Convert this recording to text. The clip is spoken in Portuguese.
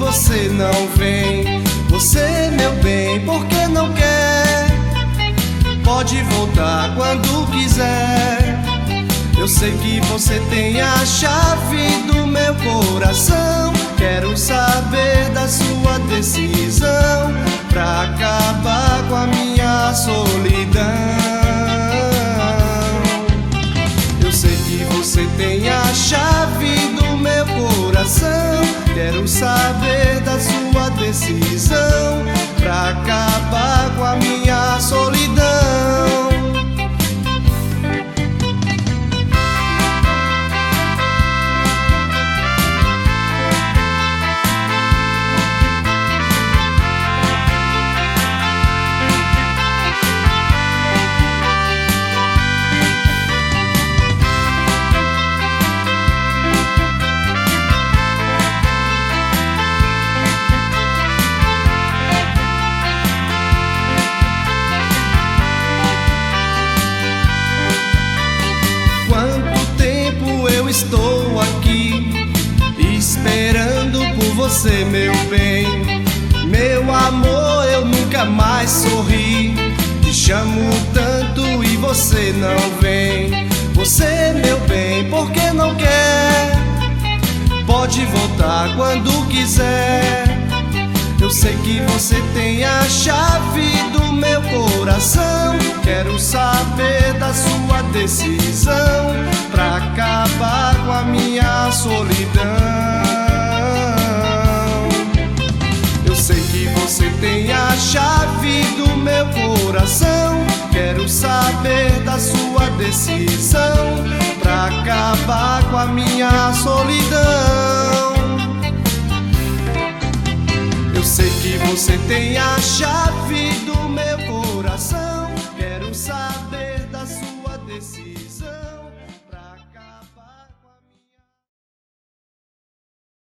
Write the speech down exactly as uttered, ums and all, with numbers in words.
você não vem. Você, meu bem, por que não quer? Pode voltar quando quiser. Eu sei que você tem a chave do meu coração. Quero saber da sua decisão pra acabar com a minha solidão. Eu sei que você tem a chave do meu coração. Quero saber da sua decisão pra acabar com a minha solidão. Eu estou aqui esperando por você, meu bem. Meu amor, eu nunca mais sorri. Te chamo tanto e você não vem. Você, meu bem, por que não quer? Pode voltar quando quiser. Eu sei que você tem a chave do meu coração. Quero saber da sua decisão pra acabar com a minha solidão. Eu sei que você tem a chave do meu coração. Quero saber da sua decisão pra acabar com a minha solidão. Eu sei que você tem a chave